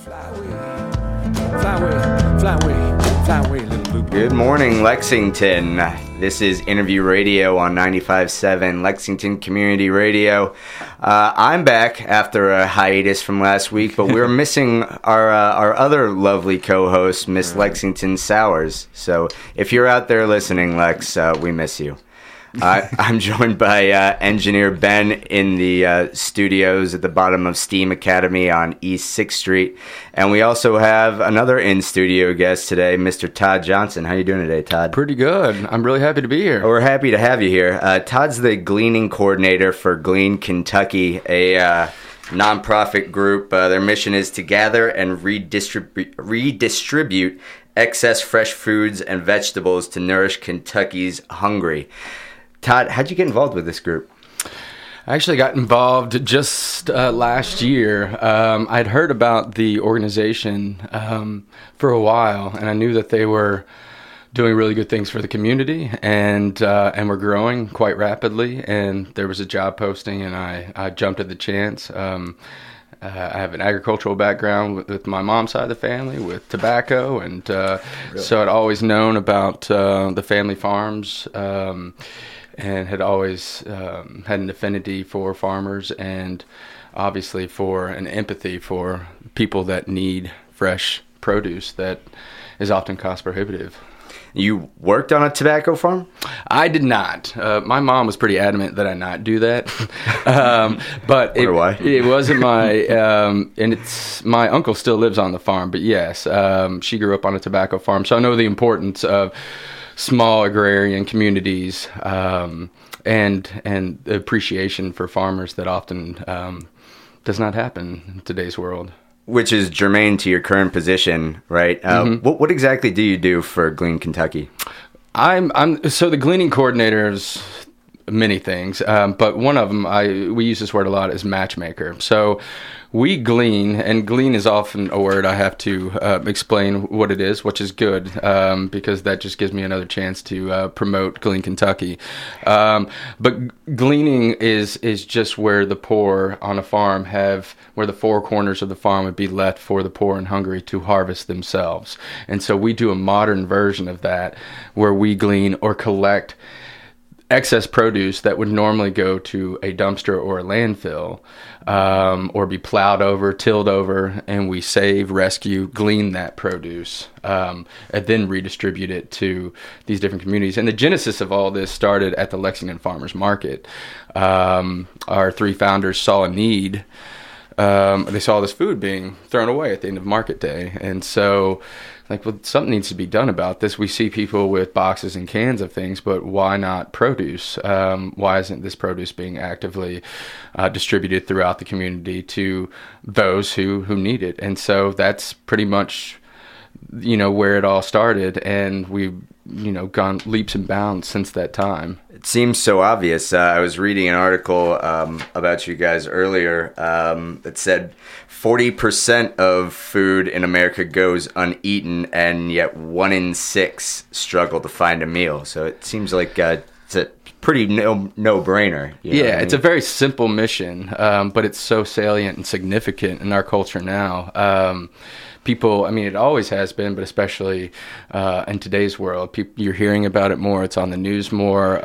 Good morning, Lexington. This is Interview Radio on 95.7 Lexington Community Radio. I'm back after a hiatus from last week, but we're missing our other lovely co-host, Miss Lexington Sowers. So if you're out there listening, Lex, we miss you. I'm joined by engineer Ben in the studios at the bottom of Steam Academy on East 6th Street. And we also have another in-studio guest today, Mr. Todd Johnson. How you doing today, Todd? Pretty good. I'm really happy to be here. We're happy to have you here. Todd's the gleaning coordinator for Glean Kentucky, a nonprofit group. Their mission is to gather and redistribute excess fresh foods and vegetables to nourish Kentucky's hungry. Todd, how'd you get involved with this group? I actually got involved just last year. I'd heard about the organization for a while, and I knew that they were doing really good things for the community and were growing quite rapidly. And there was a job posting, and I jumped at the chance. I have an agricultural background with my mom's side of the family, with tobacco, and so I'd always known about the family farms. And had always had an affinity for farmers and obviously for an empathy for people that need fresh produce that is often cost prohibitive. You worked on a tobacco farm? I did not. My mom was pretty adamant that I not do that. But it wasn't my, and my uncle still lives on the farm, but yes, she grew up on a tobacco farm. So I know the importance of small agrarian communities and the appreciation for farmers that often does not happen in today's world. Which is germane to your current position, right? What exactly do you do for Glean Kentucky? So the gleaning coordinator is many things, but one of them, we use this word a lot, is matchmaker. So we glean, and glean is often a word I have to explain what it is, which is good, because that just gives me another chance to promote Glean Kentucky. But gleaning is just where the poor on a farm where the four corners of the farm would be left for the poor and hungry to harvest themselves. And so we do a modern version of that, where we glean or collect excess produce that would normally go to a dumpster or a landfill, or be plowed over, tilled over, and we save, rescue, glean that produce, and then redistribute it to these different communities. And the genesis of all this started at the Lexington Farmers Market. Our three founders saw a need. They saw this food being thrown away at the end of market day, and so something needs to be done about this. We see people with boxes and cans of things, but why not produce? Why isn't this produce being actively distributed throughout the community to those who need it? And so that's pretty much, where it all started, and we've, gone leaps and bounds since that time. It seems so obvious. I was reading an article about you guys earlier that said 40% of food in America goes uneaten, and yet 1 in 6 struggle to find a meal. So it seems like it's a pretty no-brainer. Yeah, it's a very simple mission, but it's so salient and significant in our culture now. People, it always has been, but especially in today's world, you're hearing about it more. It's on the news more.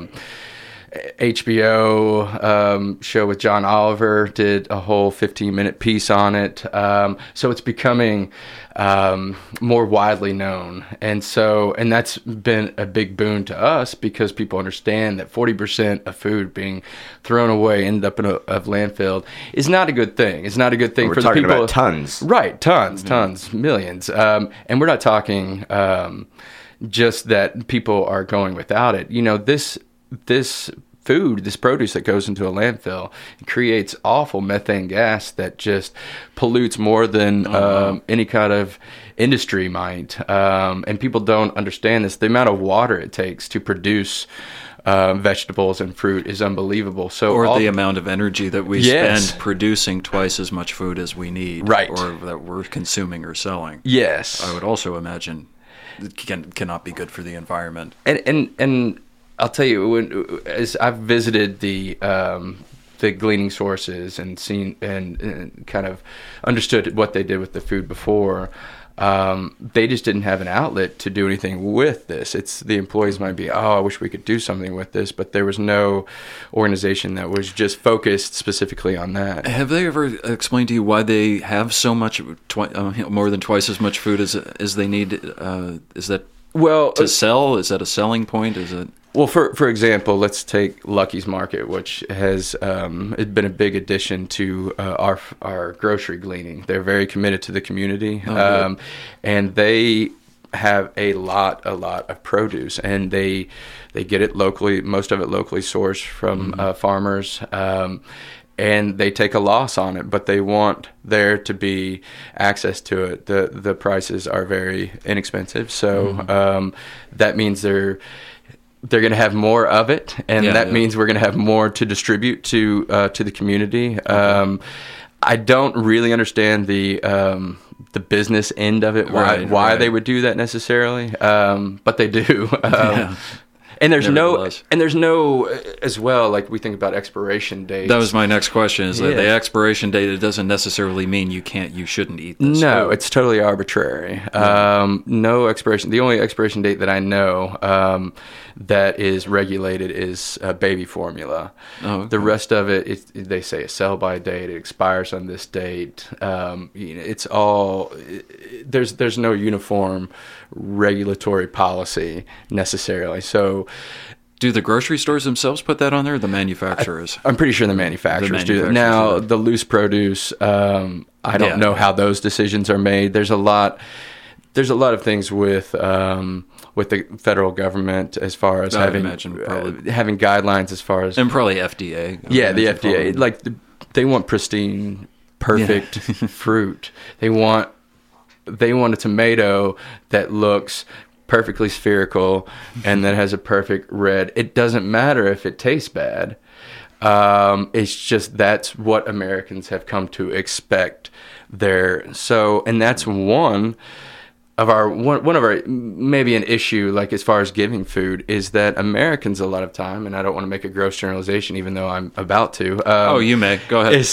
HBO show with John Oliver did a whole 15-minute piece on it. So it's becoming more widely known. And that's been a big boon to us, because people understand that 40% of food being thrown away, ended up in a landfill, is not a good thing. It's not a good thing for the people. We're talking about tons. Right, tons, millions. And we're not talking just that people are going without it. This food, this produce that goes into a landfill, creates awful methane gas that just pollutes more than any kind of industry might. And people don't understand this. The amount of water it takes to produce vegetables and fruit is unbelievable. Or the amount of energy that we spend producing twice as much food as we need, right, or that we're consuming or selling. Yes. I would also imagine it cannot be good for the environment. And I'll tell you, as I've visited the the gleaning sources and seen and kind of understood what they did with the food before. They just didn't have an outlet to do anything with this. It's the employees might be, I wish we could do something with this, but there was no organization that was just focused specifically on that. Have they ever explained to you why they have so much, more than twice as much food as they need? Is that to sell? Is that a selling point? Is it? Well, for example, let's take Lucky's Market, which has it's been a big addition to our grocery gleaning. They're very committed to the community, and they have a lot of produce, and they get it locally, most of it locally sourced from farmers. And they take a loss on it, but they want there to be access to it. The prices are very inexpensive, so that means they're going to have more of it, and that means we're going to have more to distribute to the community. I don't really understand the business end of it, why they would do that necessarily, but they do. And there's no, as well, like we think about expiration dates. That was my next question, is that the expiration date, it doesn't necessarily mean you shouldn't eat this food. It's totally arbitrary. No expiration. The only expiration date that I know that is regulated is baby formula. The rest of it, they say a sell-by date, it expires on this date. It's all, there's no uniform regulatory policy necessarily. So do the grocery stores themselves put that on there, or the manufacturers? I'm pretty sure the manufacturers do that. Now, the loose produce, I don't know how those decisions are made. There's a lot of things with the federal government as far as having guidelines as far as, and probably FDA. The FDA, like they want pristine, perfect fruit. They want a tomato that looks perfectly spherical and that has a perfect red. It doesn't matter if it tastes bad. It's just that's what Americans have come to expect there. And that's one of our maybe an issue, like as far as giving food, is that Americans a lot of time, and I don't want to make a gross generalization, even though I'm about to. You may go ahead.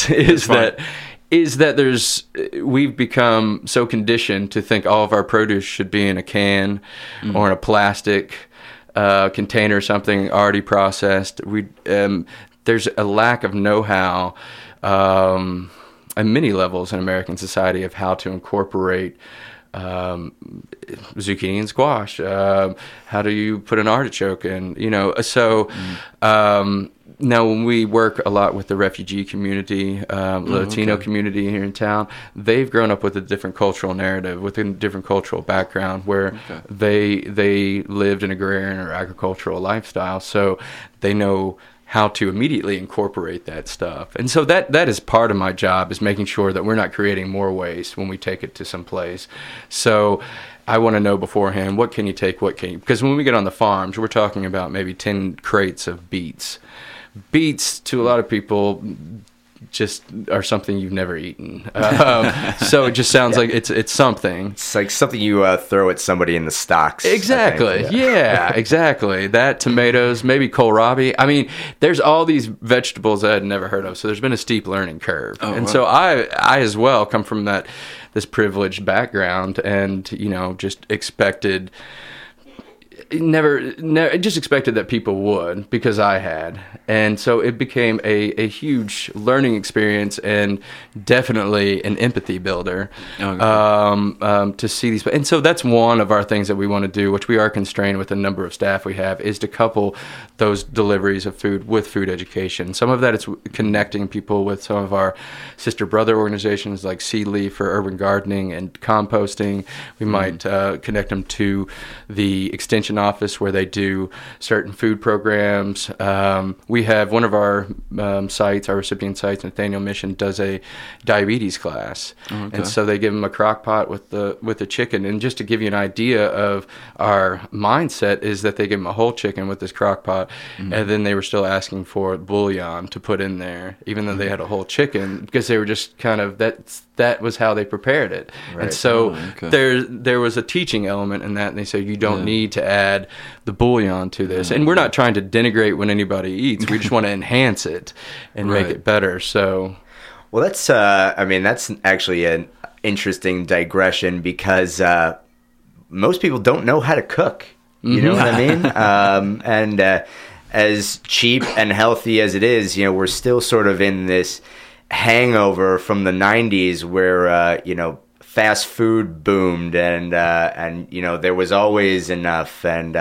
Is that we've become so conditioned to think all of our produce should be in a can or in a plastic container, something already processed. There's a lack of know-how at many levels in American society of how to incorporate zucchini and squash. How do you put an artichoke in? Now, when we work a lot with the refugee community, Latino community here in town, they've grown up with a different cultural narrative, with a different cultural background, where they lived an agrarian or agricultural lifestyle, so they know how to immediately incorporate that stuff. And so that is part of my job, is making sure that we're not creating more waste when we take it to some place. So I want to know beforehand, what can you take, because when we get on the farms, we're talking about maybe 10 crates of beets. Beets, to a lot of people, just are something you've never eaten. So it just sounds like it's something. It's like something you throw at somebody in the stocks. Exactly. Exactly. That, tomatoes, maybe kohlrabi. I mean, there's all these vegetables I had never heard of. So there's been a steep learning curve. So I as well come from this privileged background, and just expected. Never just expected that people would, because I had, and so it became a huge learning experience, and definitely an empathy builder to see these. And so that's one of our things that we want to do, which we are constrained with the number of staff we have, is to couple those deliveries of food with food education. Some of that is connecting people with some of our sister brother organizations like Seed Leaf for urban gardening and composting. We might connect them to the extension office where they do certain food programs. We have one of our sites, our recipient sites, Nathaniel Mission, does a diabetes class, and so they give them a crock pot with the chicken. And just to give you an idea of our mindset, is that they give them a whole chicken with this crock pot, and then they were still asking for bouillon to put in there, even though they had a whole chicken, because they were just kind of that was how they prepared it. Right. And so there was a teaching element in that, and they said you don't need to add add the bouillon to this. And we're not trying to denigrate what anybody eats. We just want to enhance it and make it better. So, well, that's that's actually an interesting digression because most people don't know how to cook. You know what I mean? And as cheap and healthy as it is, we're still sort of in this hangover from the 90s where, fast food boomed and there was always enough. And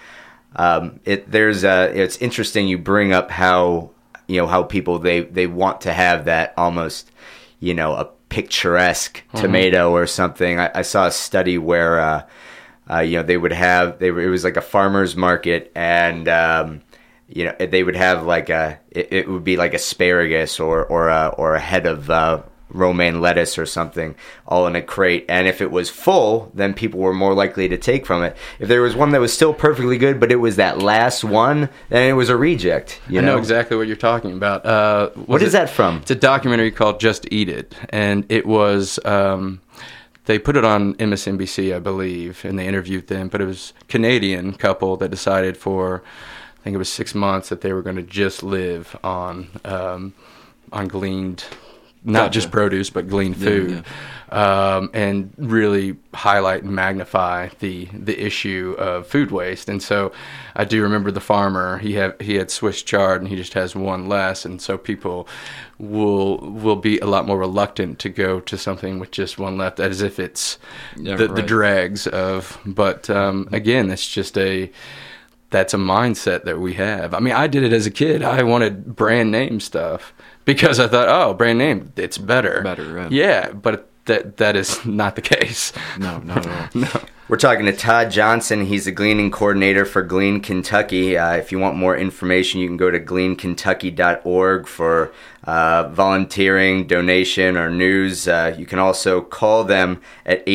it's interesting you bring up how people, they want to have that almost, a picturesque tomato or something. I saw a study where, it was like a farmer's market and, they would have like it would be like asparagus or a head of romaine lettuce or something all in a crate. And if it was full, then people were more likely to take from it. If there was one that was still perfectly good, but it was that last one, then it was a reject. I know exactly what you're talking about. What is that from? It's a documentary called Just Eat It. And it was... they put it on MSNBC, I believe, and they interviewed them. But it was a Canadian couple that decided for, I think it was 6 months, that they were going to just live on gleaned, not just produce, but gleaned food, and really highlight and magnify the issue of food waste. And so I do remember the farmer, he had Swiss chard and he just has one less, and so people will be a lot more reluctant to go to something with just one left, as if it's the dregs of. But again, it's just that's a mindset that we have. I mean, I did it as a kid. I wanted brand name stuff because I thought, oh, brand name, it's better. Better, right. Yeah, but that is not the case. No, not at all. No. We're talking to Todd Johnson. He's the gleaning coordinator for Glean Kentucky. If you want more information, you can go to gleankentucky.org for volunteering, donation, or news. You can also call them at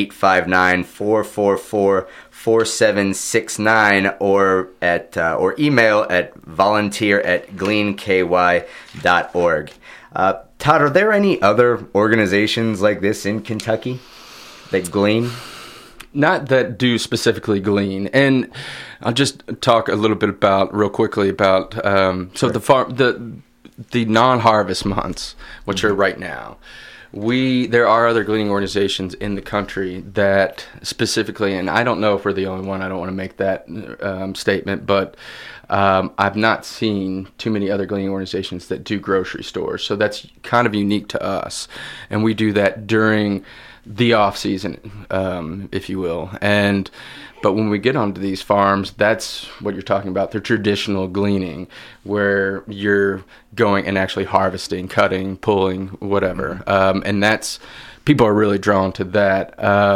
859-444-4769 or email at volunteer@gleanky.org. Todd, are there any other organizations like this in Kentucky that glean? Not that do specifically glean. And I'll just talk a little bit real quickly about the non-harvest months, which are right now. There are other gleaning organizations in the country that specifically, and I don't know if we're the only one, I don't want to make that statement, but I've not seen too many other gleaning organizations that do grocery stores. So that's kind of unique to us. And we do that during the off season, if you will. But when we get onto these farms, that's what you're talking about, the traditional gleaning, where you're going and actually harvesting, cutting, pulling, whatever. And people are really drawn to that.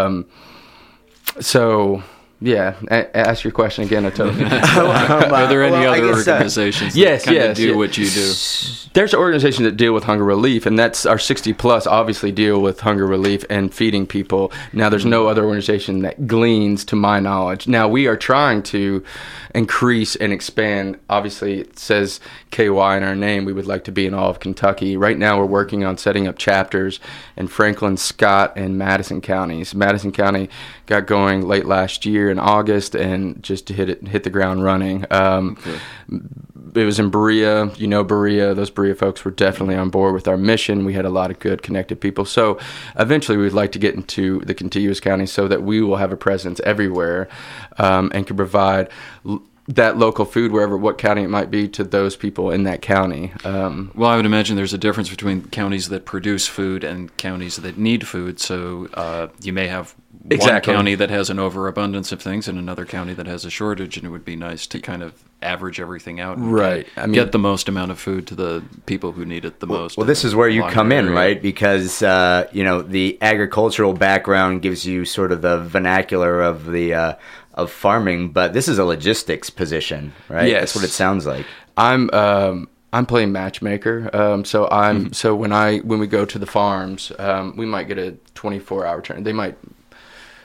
So, yeah, ask your question again. I totally. Are there any other organizations that do what you do? There's organizations that deal with hunger relief, and that's our 60 plus obviously deal with hunger relief and feeding people. Now, there's no other organization that gleans, to my knowledge. Now, we are trying to increase and expand. Obviously, it says KY in our name. We would like to be in all of Kentucky. Right now, we're working on setting up chapters in Franklin, Scott, and Madison counties. Madison County got going late last year in August, and just to hit the ground running. It was in Berea. Berea. Those Berea folks were definitely on board with our mission. We had a lot of good connected people. So eventually we'd like to get into the contiguous counties so that we will have a presence everywhere and can provide that local food, what county it might be, to those people in that county. Well, I would imagine there's a difference between counties that produce food and counties that need food. So you may have one county that has an overabundance of things and another county that has a shortage, and it would be nice to kind of average everything out and get the most amount of food to the people who need it the most. Well, this is where you come in, right? Because the agricultural background gives you sort of the vernacular of the of farming, but this is a logistics position, right? Yes, that's what it sounds like. I'm playing matchmaker. So when we go to the farms, we might get a 24-hour turn. They might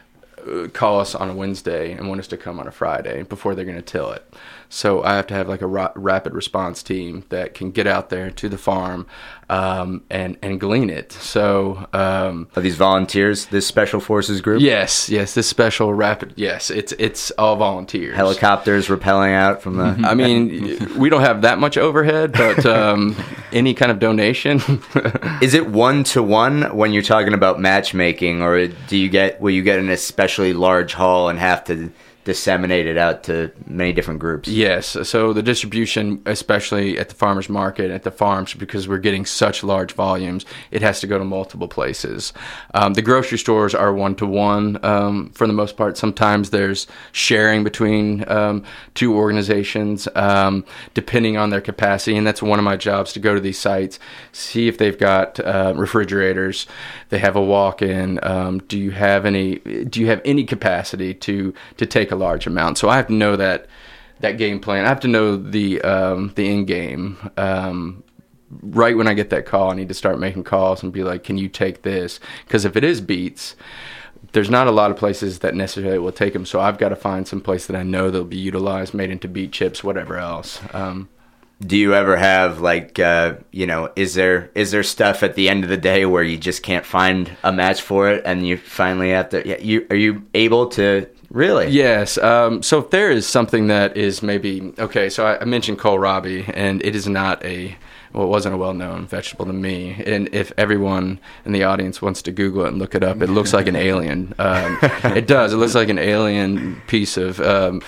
call us on a Wednesday and want us to come on a Friday before they're going to till it. So I have to have like a rapid response team that can get out there to the farm and glean it. So are these volunteers, this special forces group? Yes, this special rapid. Yes, it's all volunteers. Helicopters rappelling out from the. I mean, we don't have that much overhead, but any kind of donation. Is it 1-to-1 when you're talking about matchmaking, or will you get an especially large haul and have to disseminate it out to many different groups? Yes. So the distribution, especially at the farmers market, at the farms, because we're getting such large volumes, it has to go to multiple places. The grocery stores are 1-to-1 for the most part. Sometimes there's sharing between two organizations, depending on their capacity. And that's one of my jobs, to go to these sites, see if they've got refrigerators, they have a walk-in. Do you have any capacity to take a large amount? So I have to know that game plan. I have to know the end game. Right when I get that call, I need to start making calls and be like, can you take this? Because if it is beets, there's not a lot of places that necessarily will take them. So I've got to find some place that I know they'll be utilized, made into beet chips, whatever else. Do you ever have is there stuff at the end of the day where you just can't find a match for it and you finally have to? Are you able to? Really? Yes. So if there is something that is maybe okay. So I mentioned kohlrabi, and it is not it wasn't a well-known vegetable to me. And if everyone in the audience wants to Google it and look it up, it looks like an alien. It does. It looks like an alien piece of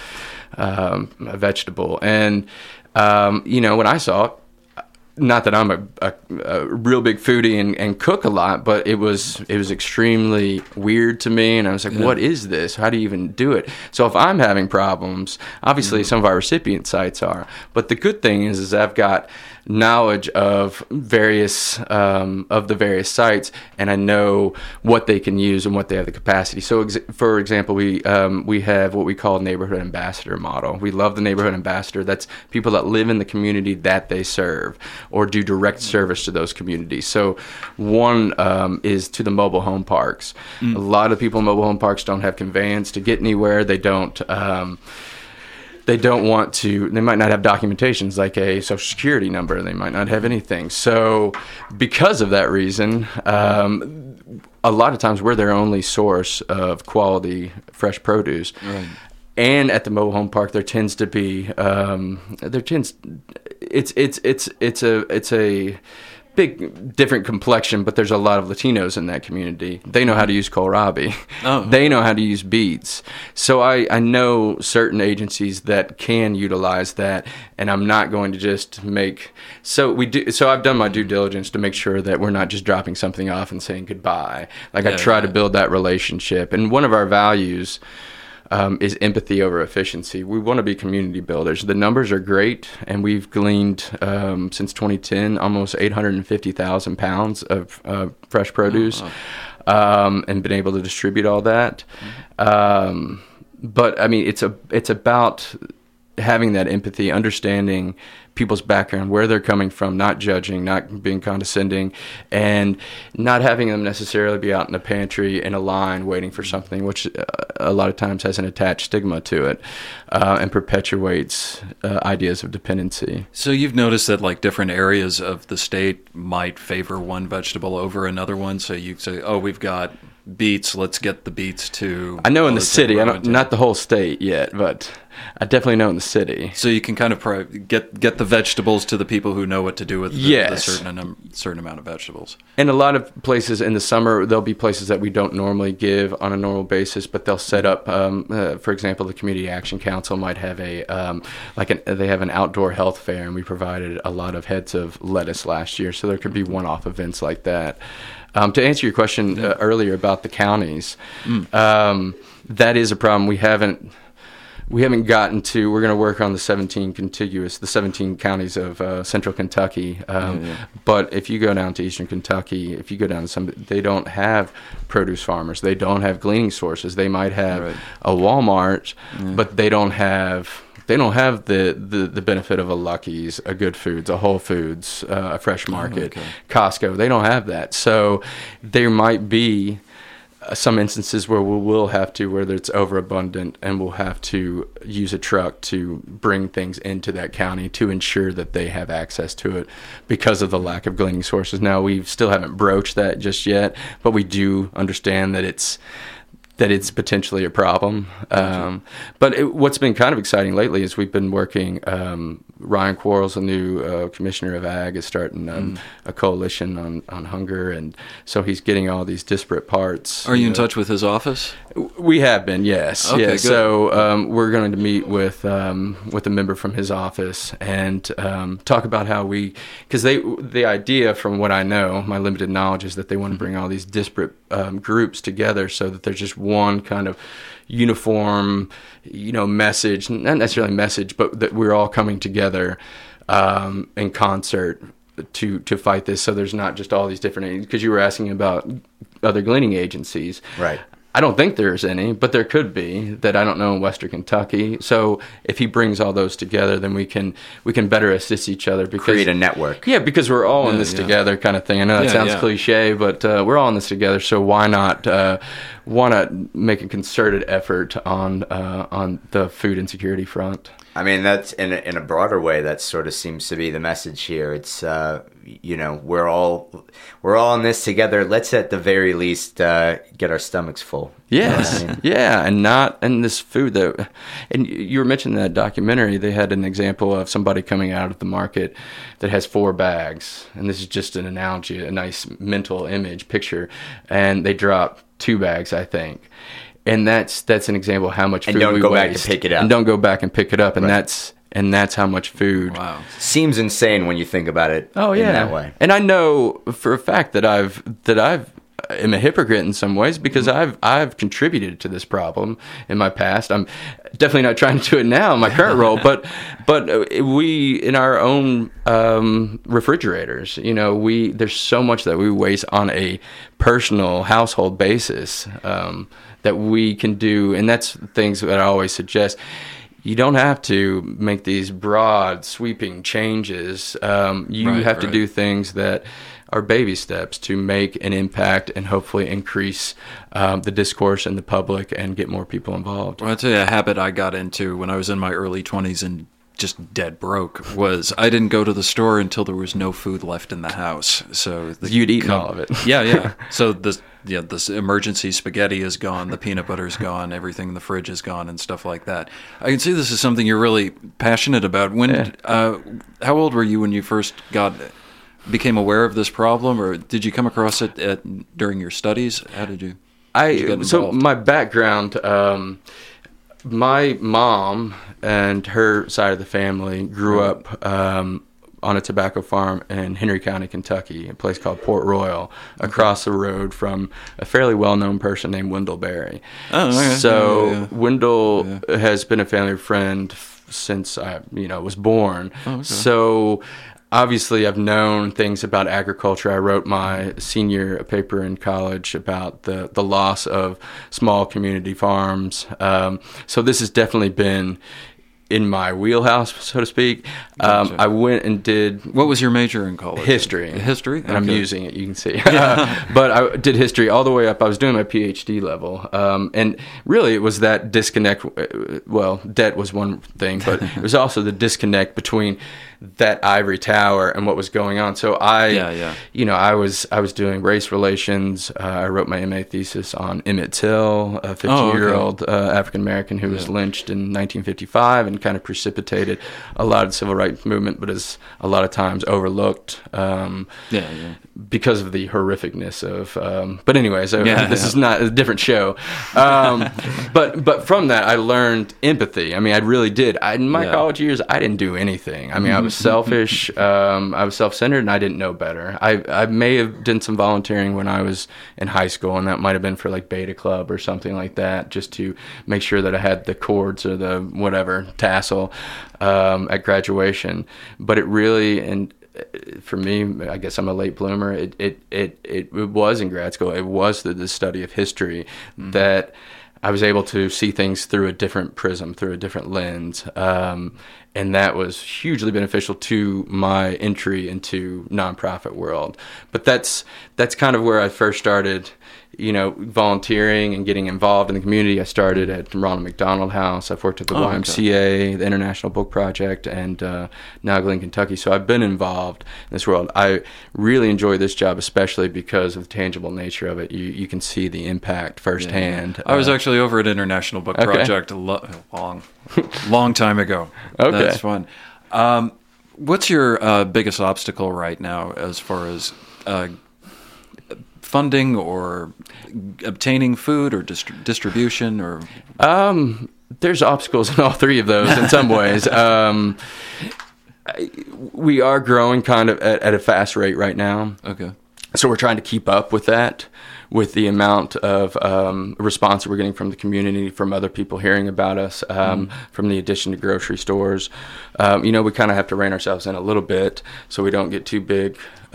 a vegetable. And when I saw it, not that I'm a real big foodie and cook a lot, but it was extremely weird to me, and I was like, what is this? How do you even do it? So if I'm having problems, obviously some of our recipient sites are, but the good thing is I've got knowledge of the various sites, and I know what they can use and what they have the capacity. So for example, we have what we call a neighborhood ambassador model. We love the neighborhood ambassador. That's people that live in the community that they serve or do direct service to those communities. So one is to the mobile home parks. A lot of people in mobile home parks don't have conveyance to get anywhere. They don't want to, they might not have documentations like a social security number. They might not have anything. So because of that reason, a lot of times we're their only source of quality fresh produce. Right. And at the mobile home park, there tends to be, it's a big different complexion, but there's a lot of Latinos in that community. They know how to use kohlrabi. Oh. They know how to use beets. So I know certain agencies that can utilize that, and I'm not going to just make. So I've done my due diligence to make sure that we're not just dropping something off and saying goodbye. I try to build that relationship, and one of our values is empathy over efficiency. We want to be community builders. The numbers are great, and we've gleaned since 2010 almost 850,000 pounds of fresh produce, and been able to distribute all that. But I mean, it's about having that empathy, understanding people's background, where they're coming from, not judging, not being condescending, and not having them necessarily be out in the pantry in a line waiting for something, which a lot of times has an attached stigma to it, and perpetuates ideas of dependency. So you've noticed that like different areas of the state might favor one vegetable over another one. So you say, oh, we've got beets, let's get the beets to. I know in the city, not the whole state yet, but I definitely know in the city. So you can kind of get the vegetables to the people who know what to do with the certain amount of vegetables. And a lot of places in the summer, there'll be places that we don't normally give on a normal basis, but they'll set up. For example, the Community Action Council might have they have an outdoor health fair, and we provided a lot of heads of lettuce last year. So there could be one-off events like that. To answer your question earlier about the counties, that is a problem. We haven't gotten to. We're going to work on the 17 counties of central Kentucky. But if you go down to eastern Kentucky, if you go down to they don't have produce farmers. They don't have gleaning sources. They might have a Walmart, but they don't have. They don't have the benefit of a Lucky's, a Good Foods, a Whole Foods, a Fresh Market, Costco. They don't have that. So there might be some instances where we will have to, whether it's overabundant, and we'll have to use a truck to bring things into that county to ensure that they have access to it because of the lack of gleaning sources. Now, we still haven't broached that just yet, but we do understand that it's potentially a problem. What's been kind of exciting lately is we've been working, Ryan Quarles, a new commissioner of ag, is starting a coalition on hunger, and so he's getting all these disparate parts. Are you in touch with his office? We have been, yes. Okay, yes. Good. So we're going to meet with a member from his office and talk about how because the idea, from what I know, my limited knowledge, is that they want to bring all these disparate groups together so that there's just one kind of uniform, message, not necessarily message, but that we're all coming together in concert to fight this. So there's not just all these different, because you were asking about other gleaning agencies. Right. I don't think there's any, but there could be that I don't know in Western Kentucky. So if he brings all those together, then we can better assist each other. Because, create a network. Yeah, because we're all in this together, kind of thing. I know that sounds cliche, but we're all in this together. So why not make a concerted effort on the food insecurity front? I mean, that's in a broader way. That sort of seems to be the message here. It's we're all in this together. Let's at the very least get our stomachs full. Yes, yeah, and this food that, and you were mentioning that documentary. They had an example of somebody coming out of the market that has 4 bags, and this is just an analogy, a nice mental image picture, and they drop 2 bags, I think. And that's an example of how much food we waste. And don't go back to pick it up. And don't go back and pick it up. And that's how much food. Wow. Seems insane when you think about it. Oh yeah. In that way. And I know for a fact that I've am a hypocrite in some ways, because I've contributed to this problem in my past. I'm definitely not trying to do it now in my current role, but we, in our own refrigerators, there's so much that we waste on a personal household basis that we can do, and that's things that I always suggest. You don't have to make these broad, sweeping changes. You have to do things that are baby steps to make an impact and hopefully increase the discourse in the public and get more people involved. Well, I'll tell you, a habit I got into when I was in my early 20s and just dead broke was I didn't go to the store until there was no food left in the house. So you'd eaten all of it. Yeah. So this emergency spaghetti is gone, the peanut butter's gone, everything in the fridge is gone, and stuff like that. I can see this is something you're really passionate about. How old were you when you first became aware of this problem, or did you come across it during your studies? How did you? So my background. My mom and her side of the family grew up on a tobacco farm in Henry County, Kentucky, a place called Port Royal, across the road from a fairly well-known person named Wendell Berry. Oh, okay. So Wendell has been a family friend since I was born. Oh, okay. So obviously, I've known things about agriculture. I wrote my senior paper in college about the loss of small community farms. So this has definitely been in my wheelhouse, so to speak. Gotcha. I went and did... What was your major in college? History. History? And I'm using it, you can see. But I did history all the way up. I was doing my PhD level. And really, it was that disconnect. Well, debt was one thing, but it was also the disconnect between that ivory tower and what was going on. So I was doing race relations. I wrote my MA thesis on Emmett Till, a 50-year-old African American who was lynched in 1955 and kind of precipitated a lot of the civil rights movement, but is a lot of times overlooked because of the horrificness of. But anyways, this is not a different show. But from that, I learned empathy. I mean, I really did. In my college years, I didn't do anything. I mean, I was selfish. I was self-centered, and I didn't know better. I may have done some volunteering when I was in high school, and that might have been for like Beta Club or something like that, just to make sure that I had the cords or the whatever tassel at graduation. But it really, and for me, I guess I'm a late bloomer. It was in grad school. It was the study of history that I was able to see things through a different prism, through a different lens. And that was hugely beneficial to my entry into nonprofit world. But that's kind of where I first started volunteering and getting involved in the community. I started at Ronald McDonald House. I've worked at the YMCA, the International Book Project, and now Glean, Kentucky. So I've been involved in this world. I really enjoy this job, especially because of the tangible nature of it. You can see the impact firsthand. Yeah. I was actually over at International Book Project a long time ago. Okay. That's fun. What's your biggest obstacle right now as far as funding or obtaining food or distribution or? There's obstacles in all three of those in some ways. We are growing kind of at a fast rate right now. Okay. So we're trying to keep up with that, with the amount of response that we're getting from the community, from other people hearing about us, from the addition to grocery stores. We kind of have to rein ourselves in a little bit so we don't get too big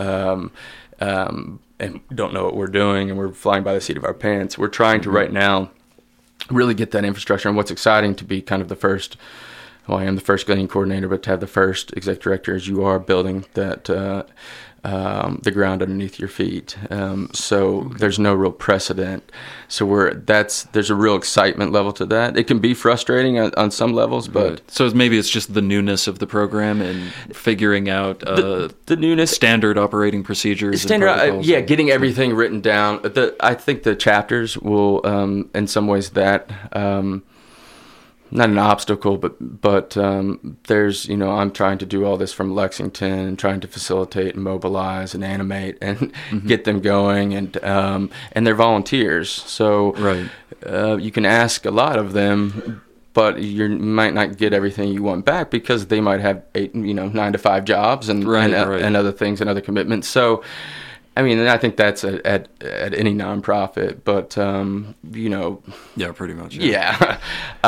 and don't know what we're doing, and we're flying by the seat of our pants. We're trying to right now really get that infrastructure. And what's exciting to be kind of the first, well, I am the first gleaning coordinator, but to have the first exec director as you are building that the ground underneath your feet. So there's no real precedent. So there's a real excitement level to that. It can be frustrating on some levels, but right. So maybe it's just the newness of the program and figuring out the newness, standard operating procedures, getting everything written down. I think the chapters will, in some ways, that. Not an obstacle, but there's, I'm trying to do all this from Lexington and trying to facilitate and mobilize and animate and get them going, and they're volunteers, so right. You can ask a lot of them, but you might not get everything you want back because they might have 9 to 5 jobs and other things and other commitments. So. I mean, and I think that's at any nonprofit, but yeah, pretty much. Yeah.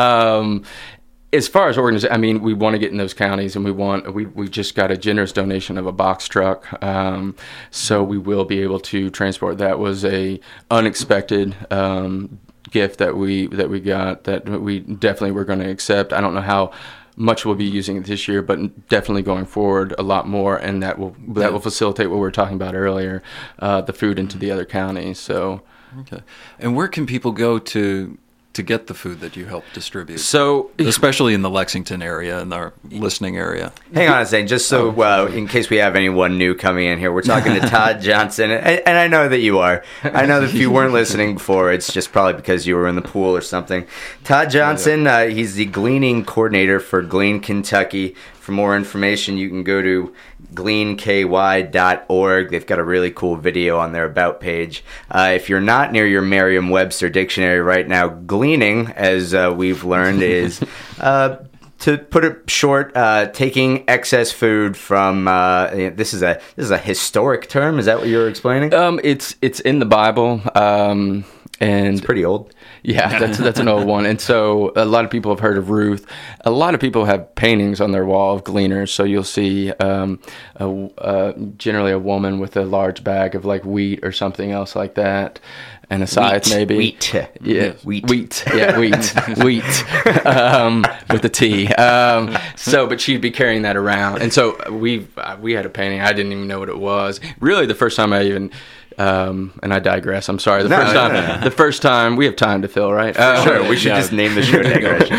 As far as organization, we want to get in those counties, and we just got a generous donation of a box truck, so we will be able to transport. That was a unexpected gift that we got that we definitely were going to accept. I don't know how much we'll be using it this year, but definitely going forward a lot more, and that will facilitate what we were talking about earlier, the food into the other counties. So, okay. And where can people go to get the food that you help distribute? So, especially in the Lexington area and our listening area. Hang on a second, just so in case we have anyone new coming in here, we're talking to Todd Johnson, and I know that you are. I know that if you weren't listening before, it's just probably because you were in the pool or something. Todd Johnson, he's the gleaning coordinator for Glean, Kentucky. For more information, you can go to gleanky.org. They've got a really cool video on their About page. If you're not near your Merriam-Webster dictionary right now, gleaning, as we've learned, is, to put it short, taking excess food from. This is a historic term. Is that what you were explaining? It's in the Bible, and it's pretty old. Yeah, that's an old one. And so a lot of people have heard of Ruth. A lot of people have paintings on their wall of gleaners. So you'll see generally a woman with a large bag of like wheat or something else like that. And a scythe, maybe. Wheat. Yeah, wheat. Yeah, wheat. With a T. But she'd be carrying that around. And so we had a painting. I didn't even know what it was. Really, the first time I even... and I digress. I'm sorry. The first time we have time to fill, right? Sure. We should just name the show Digression.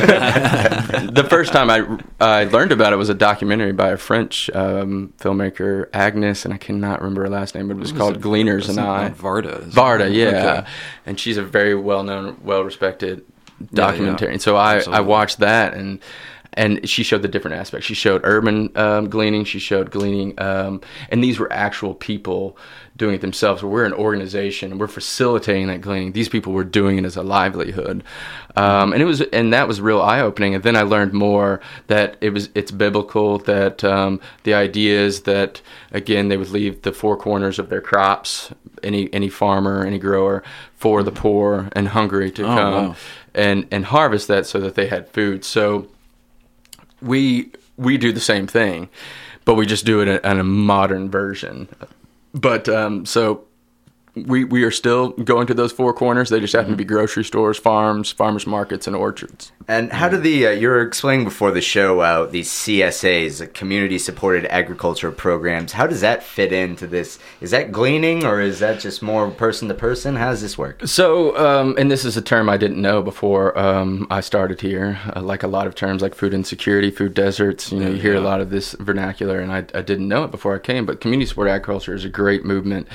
The first time I learned about it was a documentary by a French filmmaker, Agnes, and I cannot remember her last name, but it was called Gleaners and I. Varda, yeah. Okay. And she's a very well-known, well-respected documentarian. And so I watched that, and she showed the different aspects. She showed urban gleaning. She showed gleaning. And these were actual people doing it themselves. We're an organization, and we're facilitating that gleaning. These people were doing it as a livelihood. And that was real eye-opening. And then I learned more that it's biblical, that the idea is that, again, they would leave the four corners of their crops, any farmer, any grower, for the poor and hungry to come and harvest that so that they had food. So we do the same thing, but we just do it in a modern version. But so we are still going to those four corners. They just happen to be grocery stores, farms, farmers markets, and orchards. And how do you were explaining before the show these CSAs, community supported agriculture programs? How does that fit into this? Is that gleaning, or is that just more person to person? How does this work? So, and this is a term I didn't know before I started here. Like a lot of terms like food insecurity, food deserts. You hear a lot of this vernacular, and I didn't know it before I came. But community supported agriculture is a great movement.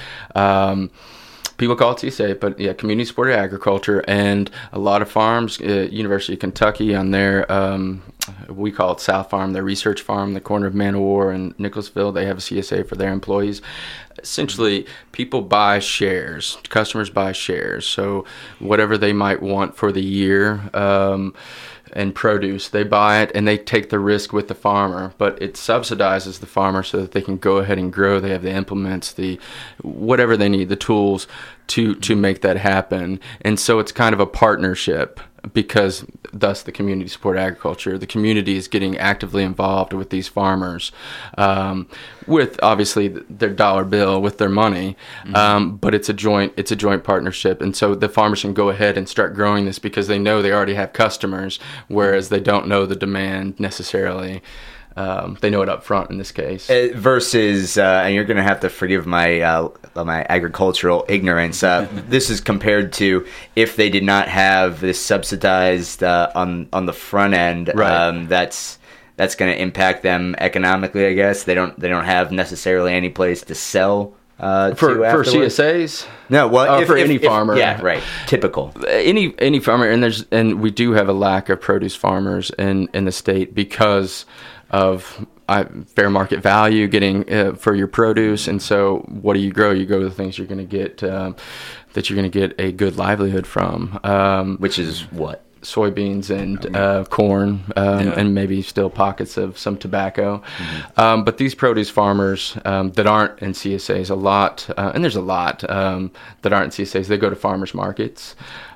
People call it CSA, but yeah, community supported agriculture, and a lot of farms, University of Kentucky on their, we call it South Farm, their research farm, the corner of Man of War and Nicholasville, they have a CSA for their employees. Essentially, people buy shares, customers buy shares, so whatever they might want for the year, and produce, they buy it and they take the risk with the farmer, but it subsidizes the farmer so that they can go ahead and grow. They have the implements, the whatever they need, the tools to make that happen. And so it's kind of a partnership, because thus the community support agriculture, the community is getting actively involved with these farmers, with obviously their dollar bill, with their money, but it's a joint partnership. And so the farmers can go ahead and start growing this because they know they already have customers, whereas they don't know the demand necessarily. They know it up front in this case. Versus, and you're going to have to forgive my my agricultural ignorance. This is compared to if they did not have this subsidized on the front end. Right. That's going to impact them economically, I guess. They don't have necessarily any place to sell. For CSAs? No, well, for any farmer. Yeah, right. Typical. Any farmer, and we do have a lack of produce farmers in the state because of fair market value getting for your produce. And so what do you grow? You go to the things you're going to get that you're going to get a good livelihood from. Which is what? Soybeans and corn, and maybe still pockets of some tobacco. But these produce farmers that aren't in CSAs, a lot, and there's a lot that aren't in CSAs, they go to farmers markets,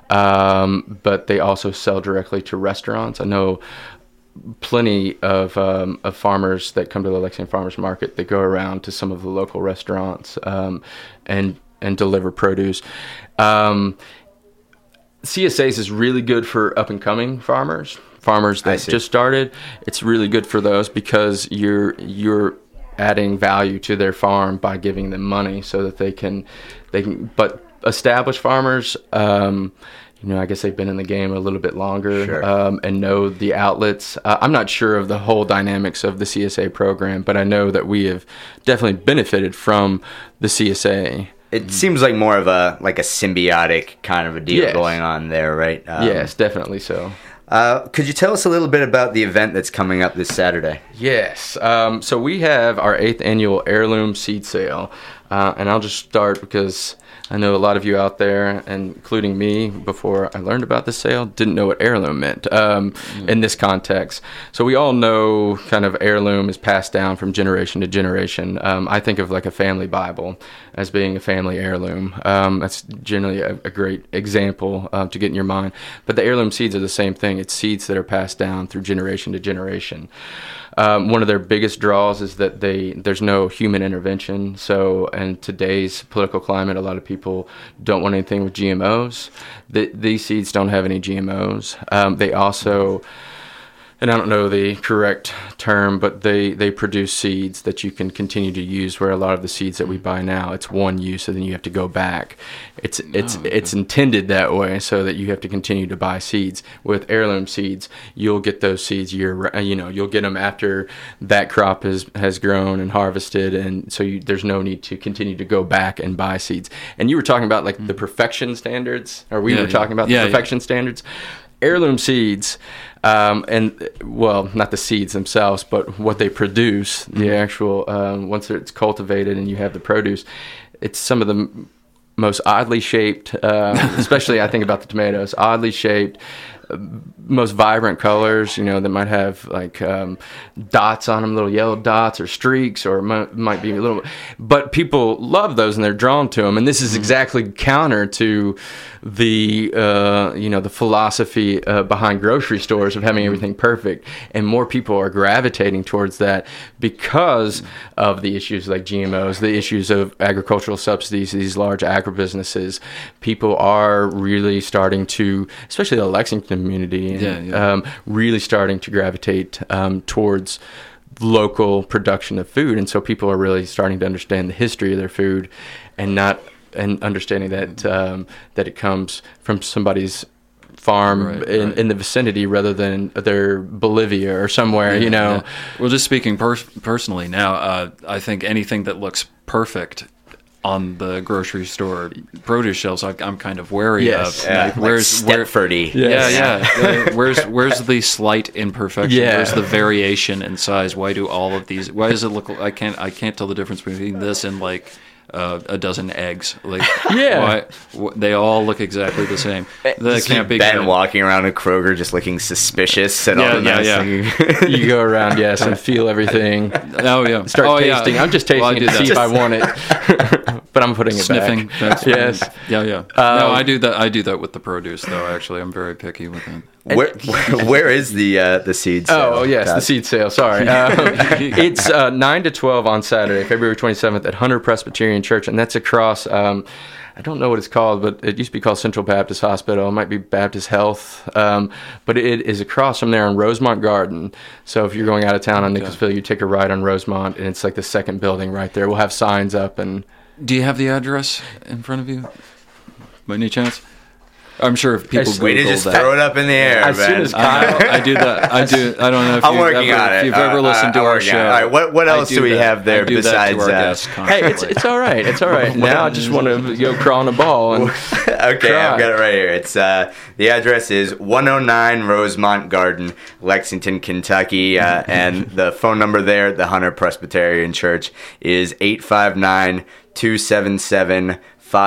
but they also sell directly to restaurants. I know plenty of farmers that come to the Lexington Farmers Market. They go around to some of the local restaurants and deliver produce. CSAs is really good for up-and-coming farmers that just started. It's really good for those because you're adding value to their farm by giving them money so that they can. But established farmers, I guess they've been in the game a little bit longer, sure. And know the outlets. I'm not sure of the whole dynamics of the CSA program, but I know that we have definitely benefited from the CSA. It seems like more of a symbiotic kind of a deal going on there, right? Yes, definitely so. Could you tell us a little bit about the event that's coming up this Saturday? Yes. So we have our 8th annual heirloom seed sale, and I'll just start because I know a lot of you out there, including me, before I learned about the sale, didn't know what heirloom meant in this context. So we all know kind of heirloom is passed down from generation to generation. I think of like a family Bible as being a family heirloom. That's generally a great example to get in your mind. But the heirloom seeds are the same thing. It's seeds that are passed down through generation to generation. One of their biggest draws is that there's no human intervention. So in today's political climate, a lot of people don't want anything with GMOs. These seeds don't have any GMOs. They also, and I don't know the correct term, but they produce seeds that you can continue to use, where a lot of the seeds that we buy now, it's one use and then you have to go back. It's intended that way so that you have to continue to buy seeds. With heirloom seeds, you'll get those seeds you'll get them after that crop has grown and harvested, and so there's no need to continue to go back and buy seeds. And you were talking about like the perfection standards, or we were talking about the perfection standards. Heirloom seeds, and well, not the seeds themselves, but what they produce, the actual, once it's cultivated and you have the produce, it's some of the most oddly shaped, especially I think about the tomatoes, oddly shaped, most vibrant colors, that might have like dots on them, little yellow dots or streaks, or might be a little. But people love those and they're drawn to them, and this is exactly counter to the the philosophy behind grocery stores of having everything perfect, and more people are gravitating towards that because of the issues like GMOs, the issues of agricultural subsidies, these large agribusinesses. People are really starting to, especially the Lexington community, really starting to gravitate towards local production of food, and so people are really starting to understand the history of their food, and understanding that that it comes from somebody's farm in the vicinity rather than their Bolivia or somewhere, Well, just speaking personally now, I think anything that looks perfect on the grocery store produce shelves, I'm kind of wary of. Yeah, where's Stepfordy. Where's the slight imperfection? Yeah. Where's the variation in size? Why do all of these? Why does it look? I can't tell the difference between this and like a dozen eggs. Like, they all look exactly the same. That can't be Ben good. walking around a Kroger just looking suspicious at all the You go around, and feel everything. Oh yeah. Start tasting. Yeah. I'm just tasting it to see if I want it, but I'm putting it sniffing. back. Yes. Yeah. No, I do that. I do that with the produce, though. Actually, I'm very picky with it. Where is the seed sale? Oh, yes, the seed sale. Sorry. It's 9 to 12 on Saturday, February 27th at Hunter Presbyterian Church, and that's across, I don't know what it's called, but it used to be called Central Baptist Hospital. It might be Baptist Health, but it is across from there on Rosemont Garden. So if you're going out of town on Nicholasville, you take a ride on Rosemont, and it's like the second building right there. We'll have signs up. And do you have the address in front of you, by any chance? I'm sure if people Google to just throw it up in the air, as soon as Kyle, I do that. I don't know if you've ever listened to our show. All right, what else do we have there besides? Hey, it's all right. It's all right. Now I just want to go crawl on a ball. And okay, I've got it right here. It's the address is 109 Rosemont Garden, Lexington, Kentucky, and the phone number there, the Hunter Presbyterian Church, is 859-277-5126.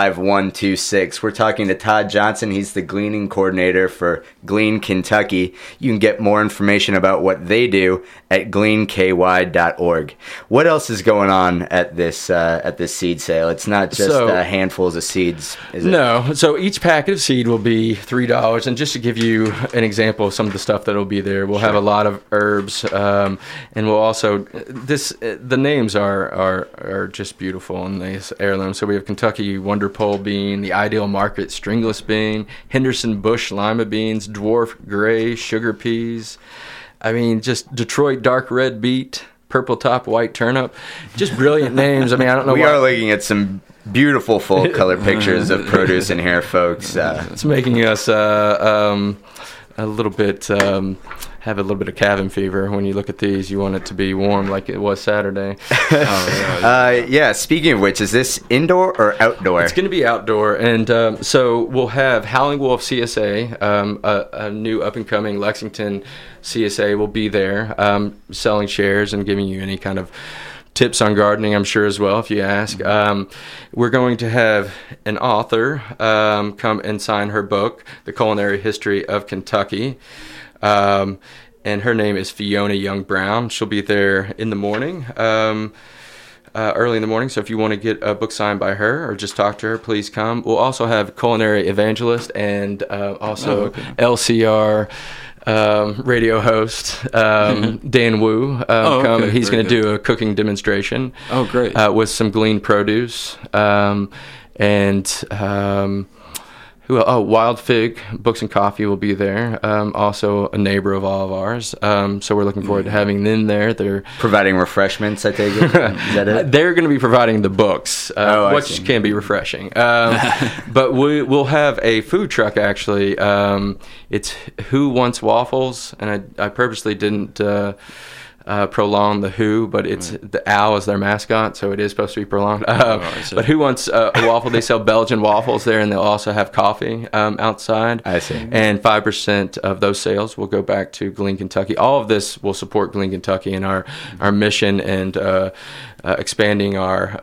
We're talking to Todd Johnson. He's the gleaning coordinator for Glean Kentucky. You can get more information about what they do at gleanky.org. What else is going on at this seed sale? It's not just handfuls of seeds, is it? No. So each packet of seed will be $3. And just to give you an example of some of the stuff that will be there, we'll have a lot of herbs, and we'll also the names are just beautiful in these heirlooms. So we have Kentucky Wonder Pole bean, the Ideal Market stringless bean, Henderson Bush lima beans, dwarf gray sugar peas. I mean, just Detroit dark red beet, purple top white turnip. Just brilliant names. I mean, I don't know. We are looking at some beautiful full color pictures of produce in here, folks. It's making us a little bit. Have a little bit of cabin fever when you look at these. You want it to be warm like it was Saturday. Speaking of which, is this indoor or outdoor? It's going to be outdoor, and so we'll have Howling Wolf CSA, a new up-and-coming Lexington CSA will be there, selling shares and giving you any kind of tips on gardening, I'm sure, as well, if you ask. We're going to have an author come and sign her book, The Culinary History of Kentucky. And her name is Fiona Young Brown. She'll be there in the morning, early in the morning. So if you want to get a book signed by her or just talk to her, please come. We'll also have culinary evangelist and LCR radio host Dan Wu come, and he's going to do a cooking demonstration. Oh, great! With some Glean produce Wild Fig Books and Coffee will be there. Also a neighbor of all of ours. So we're looking forward to having them there. They're providing refreshments, I take it. Is that it? They're going to be providing the books, which can be refreshing. But we'll have a food truck, actually. It's Who Wants Waffles? And I purposely didn't prolong the Who, but it's the owl is their mascot, so it is supposed to be prolonged. But Who Wants a Waffle? They sell Belgian waffles there, and they'll also have coffee outside. I see. And 5% of those sales will go back to Glean Kentucky. All of this will support Glean Kentucky and our mission and expanding our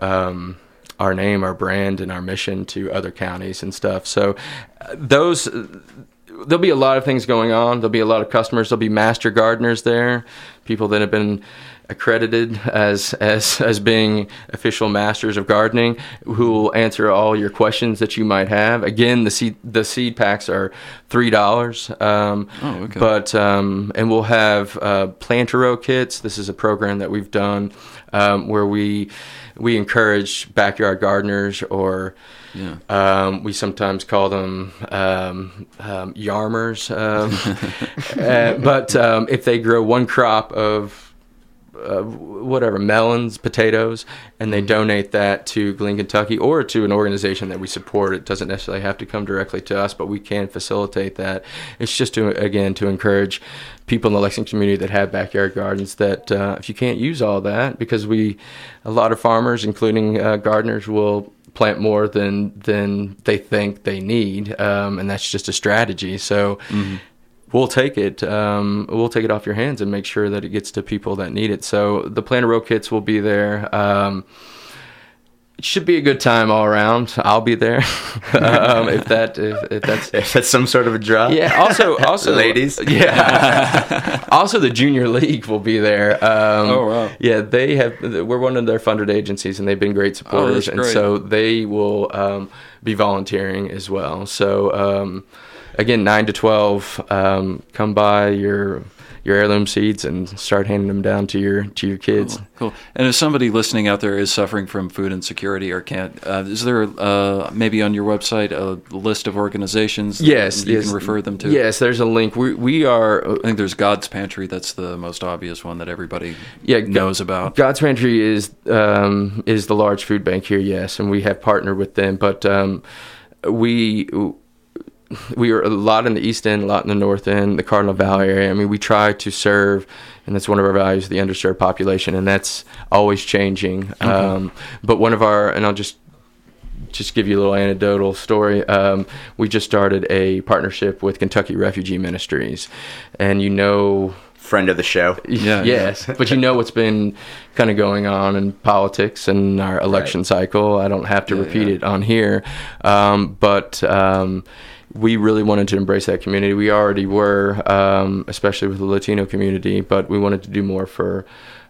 name, our brand, and our mission to other counties and stuff. So those. there'll be a lot of things going on. There'll be a lot of customers. There'll be master gardeners there, people that have been accredited as being official masters of gardening, who will answer all your questions that you might have. Again, the seed packs are $3. Okay. But and we'll have Planter-O kits. This is a program that we've done where we encourage backyard gardeners, or we sometimes call them yarmers. But if they grow one crop of whatever, melons, potatoes, and they donate that to Glean, Kentucky, or to an organization that we support. It doesn't necessarily have to come directly to us, but we can facilitate that. It's just to encourage people in the Lexington community that have backyard gardens that if you can't use all that, because a lot of farmers, including gardeners, will plant more than they think they need, and that's just a strategy. So we'll take it off your hands and make sure that it gets to people that need it. So the Planter-O kits will be there. It should be a good time all around. I'll be there if that's some sort of a draw. Yeah. Also, ladies. Yeah. Also, the Junior League will be there. Oh wow. Yeah, we're one of their funded agencies, and they've been great supporters, that's great. and so they will be volunteering as well. So again, 9 to 12, come by your heirloom seeds and start handing them down to your kids. Cool. And if somebody listening out there is suffering from food insecurity or can't, is there maybe on your website a list of organizations that you can refer them to? Yes, there's a link. We are. I think there's God's Pantry. That's the most obvious one that everybody knows about. God's Pantry is the large food bank here, yes, and we have partnered with them. But we are a lot in the East End, a lot in the North End, the Cardinal Valley area. I mean, we try to serve, and that's one of our values, the underserved population, and that's always changing. Okay. But one of our, and I'll just give you a little anecdotal story. We just started a partnership with Kentucky Refugee Ministries, and friend of the show. Yes, but what's been kind of going on in politics and our election cycle. I don't have to repeat it on here, but we really wanted to embrace that community. We already were, especially with the Latino community, but we wanted to do more for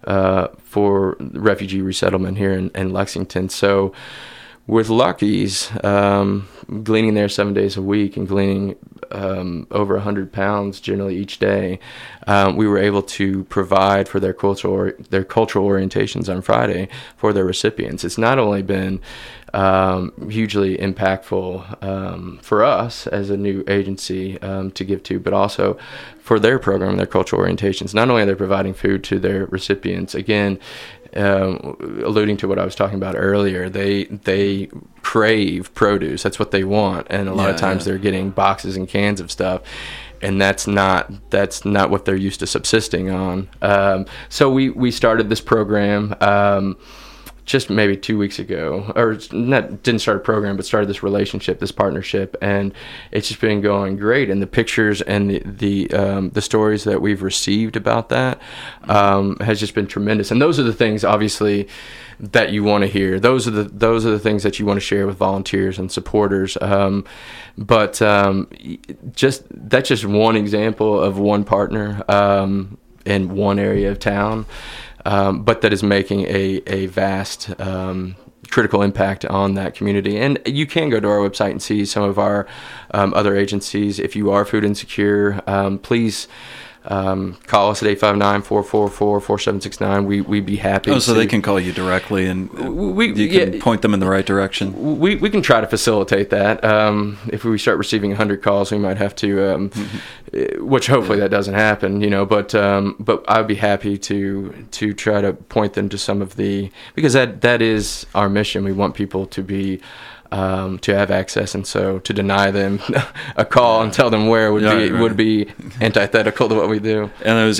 refugee resettlement here in Lexington. So with Lucky's, gleaning there 7 days a week and gleaning over 100 pounds generally each day, we were able to provide for their cultural orientations on Friday for their recipients. It's not only been hugely impactful for us as a new agency to give to, but also for their program, their cultural orientations. Not only are they providing food to their recipients, again, alluding to what I was talking about earlier, they crave produce. That's what they want, and a lot of times they're getting boxes and cans of stuff, and that's not what they're used to subsisting on. So we started this program just maybe 2 weeks ago, or didn't start a program, but started this relationship, this partnership, and it's just been going great. And the pictures and the stories that we've received about that has just been tremendous. And those are the things, obviously, that you want to hear. Those are the things that you want to share with volunteers and supporters. But that's just one example of one partner in one area of town. But that is making a vast critical impact on that community. And you can go to our website and see some of our other agencies. If you are food insecure, please call us at 859-444-4769. We'd be happy. Oh, so they can call you directly, and you can point them in the right direction. We can try to facilitate that. If we start receiving 100 calls, we might have to, which hopefully that doesn't happen, But I'd be happy to try to point them to some of because that is our mission. We want people to be. To have access, and so to deny them a call and tell them where would be antithetical to what we do. And it was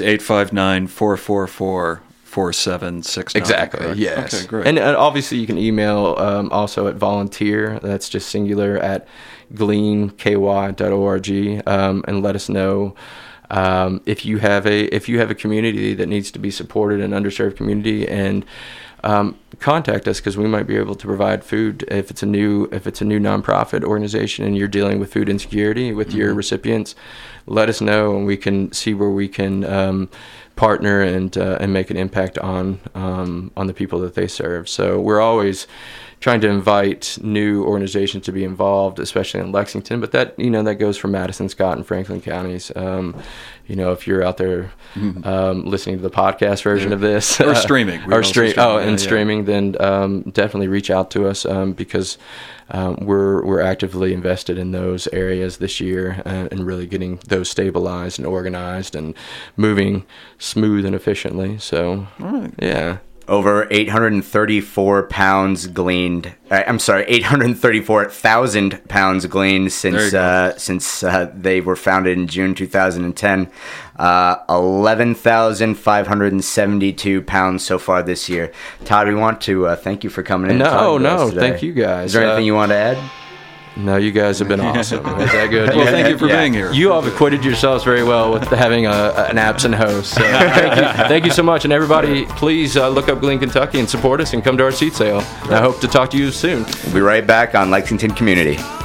859-444-4769. Exactly. Correct? Yes. Okay, great. And obviously you can email also at volunteer. That's just singular at gleanky.org, and let us know. If you have a community that needs to be supported, an underserved community, and contact us, because we might be able to provide food if it's a new nonprofit organization and you're dealing with food insecurity with your recipients. Let us know, and we can see where we can partner and make an impact on the people that they serve. So we're always trying to invite new organizations to be involved, especially in Lexington. But that goes for Madison, Scott, and Franklin counties. If you're out there listening to the podcast version of this, or streaming, streaming, then definitely reach out to us, because we're actively invested in those areas this year, and really getting those stabilized and organized and moving smooth and efficiently. So, yeah. Over 834 pounds gleaned. 834,000 pounds gleaned since they were founded in June 2010. 11,572 pounds so far this year. Todd, we want to thank you for coming in. Thank you guys. Is there anything you want to add? No, you guys have been awesome. Is that good? Well, thank you for being here. You all have acquitted yourselves very well with having an absent host. So thank you so much. And everybody, please look up Glean Kentucky and support us and come to our seat sale. I hope to talk to you soon. We'll be right back on Lexington Community.